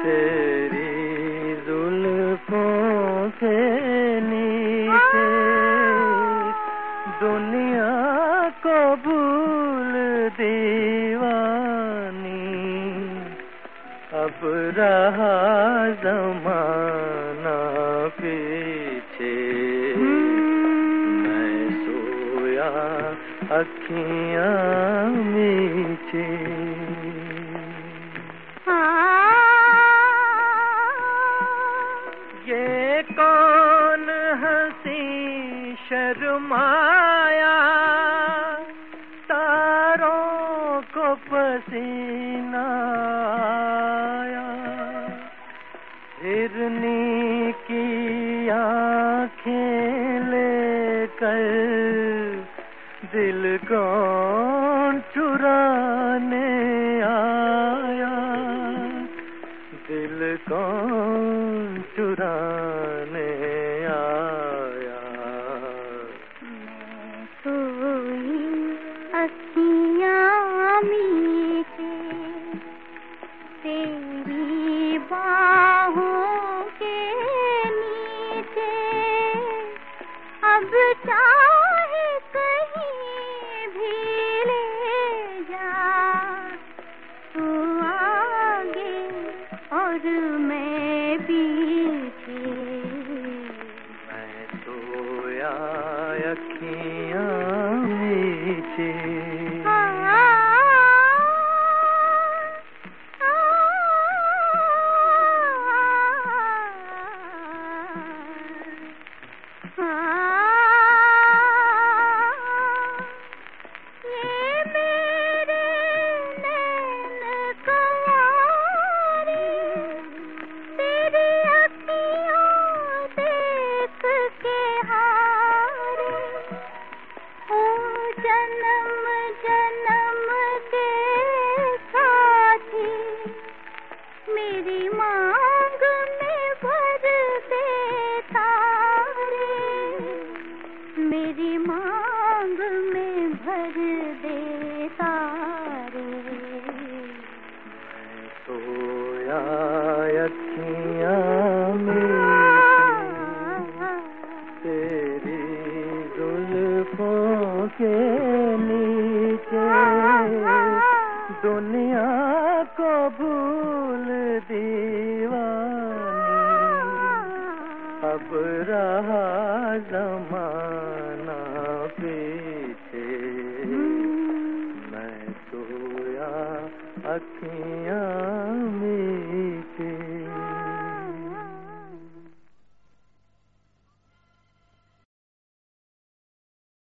तेरी जुल्फों के नीचे दुनिया को भूल दीवानी, अब रहा ज़माना पीछे। मैं सोया अखियाँ मीचे। ये कौन हंसी शर्माया, तारों को पसीना आया। हिरनी की आँखें लेकर दिल कौन चुराने आया, दिल कौन चुराने आया। मैं सोई अखियाँ मीचे, तेरी बाहों के नीचे। अब चाहे कहीं भी ले जा, तू आगे और मैं पीछे। मैं सोया अखियाँ मीचे। जन्म जन्म के साथी मेरी मांग में भर दे तारे, मेरी मांग में भर दे तारे। मैं सोया अखियाँ मीचे, तेरी जुल्फों के नीचे दुनिया को भूल दीवानी, अब रहा ज़माना पीछे। मैं सोया अखियाँ मीचे।